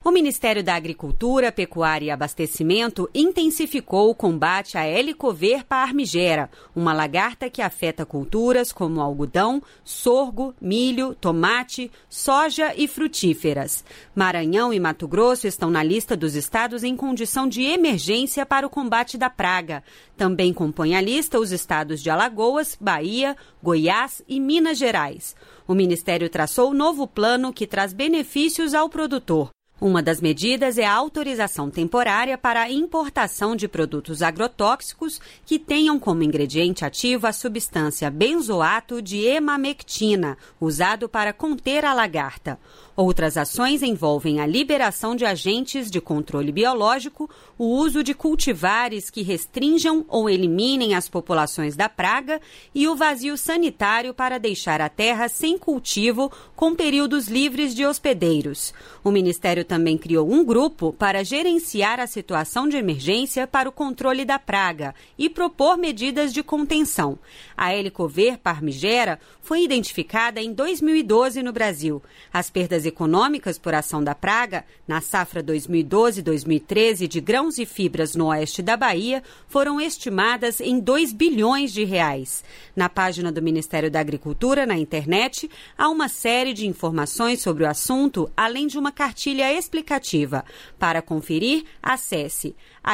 O Ministério da Agricultura, Pecuária e Abastecimento intensificou o combate à Helicoverpa armigera, uma lagarta que afeta culturas como algodão, sorgo, milho, tomate, soja e frutíferas. Maranhão e Mato Grosso estão na lista dos estados em condição de emergência para o combate da praga. Também compõem a lista os estados de Alagoas, Bahia, Goiás e Minas Gerais. O Ministério traçou um novo plano que traz benefícios ao produtor. Uma das medidas é a autorização temporária para a importação de produtos agrotóxicos que tenham como ingrediente ativo a substância benzoato de emamectina, usado para conter a lagarta. Outras ações envolvem a liberação de agentes de controle biológico, o uso de cultivares que restringam ou eliminem as populações da praga e o vazio sanitário para deixar a terra sem cultivo com períodos livres de hospedeiros. O Ministério também criou um grupo para gerenciar a situação de emergência para o controle da praga e propor medidas de contenção. A Helicoverpa armigera foi identificada em 2012 no Brasil. As perdas econômicas por ação da praga, na safra 2012-2013 de grãos e fibras no oeste da Bahia, foram estimadas em 2 bilhões de reais. Na página do Ministério da Agricultura, na internet, há uma série de informações sobre o assunto, além de uma cartilha explicativa. Para conferir, acesse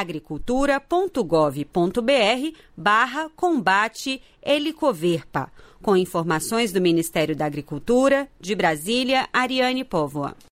agricultura.gov.br/combate Helicoverpa. Com informações do Ministério da Agricultura, de Brasília, Ariane Póvoa.